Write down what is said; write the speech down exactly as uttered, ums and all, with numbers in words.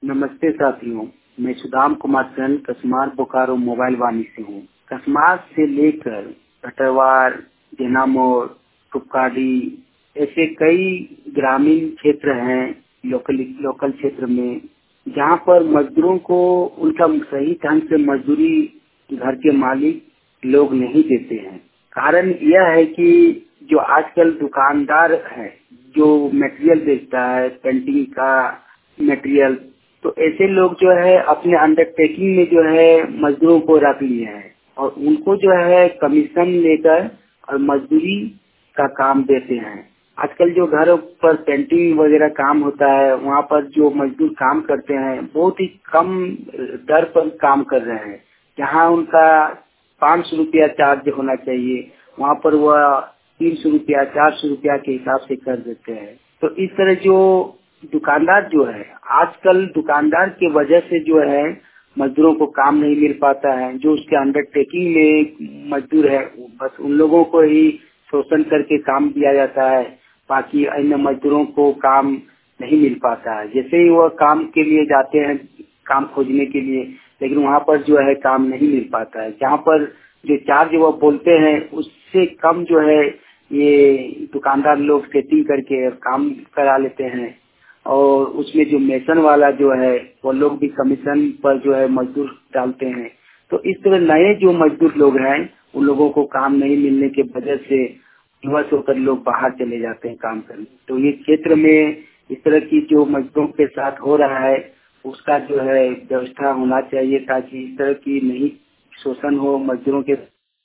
नमस्ते साथियों, मैं सुदाम कुमार सेन कसमार बोकारो मोबाइल वाणी से हूँ। कसमार से लेकर कटरवार, जेनामोड़, टुपकाडी ऐसे कई ग्रामीण क्षेत्र हैं लोकल लोकल क्षेत्र में, जहाँ पर मजदूरों को उनका सही ढंग से मजदूरी घर के मालिक लोग नहीं देते हैं। कारण यह है कि जो आजकल दुकानदार है जो मटेरियल बेचता है, पेंटिंग का मटेरियल, तो ऐसे लोग जो है अपने अंडरटेकिंग में जो है मजदूरों को रख लिए हैं और उनको जो है कमीशन लेकर और मजदूरी का काम देते हैं। आजकल जो घरों पर पेंटिंग वगैरह काम होता है, वहाँ पर जो मजदूर काम करते हैं बहुत ही कम दर पर काम कर रहे हैं। जहाँ उनका पाँच सौ रुपया चार्ज होना चाहिए, वहाँ पर वह तीन सौ रुपया चार सौ रुपया के हिसाब से कर देते हैं। तो इस तरह जो दुकानदार जो है, आजकल दुकानदार की वजह से जो है मजदूरों को काम नहीं मिल पाता है। जो उसके अंडरटेकिंग में मजदूर है बस उन लोगों को ही शोषण करके काम दिया जाता है, बाकी अन्य मजदूरों को काम नहीं मिल पाता है। जैसे ही वह काम के लिए जाते हैं काम खोजने के लिए, लेकिन वहाँ पर जो है काम नहीं मिल पाता है। जहाँ पर जो चार्ज वो बोलते हैं उससे कम जो है ये दुकानदार लोग सेटिंग करके काम करा लेते हैं और उसमें जो मेसन वाला जो है वो लोग भी कमीशन पर जो है मजदूर डालते हैं। तो इस तरह नए जो मजदूर लोग हैं उन लोगों को काम नहीं मिलने के वजह से विवश होकर लोग बाहर चले जाते हैं काम करने। तो ये क्षेत्र में इस तरह की जो मजदूरों के साथ हो रहा है उसका जो है व्यवस्था होना चाहिए ताकि इस तरह की नहीं शोषण हो मजदूरों के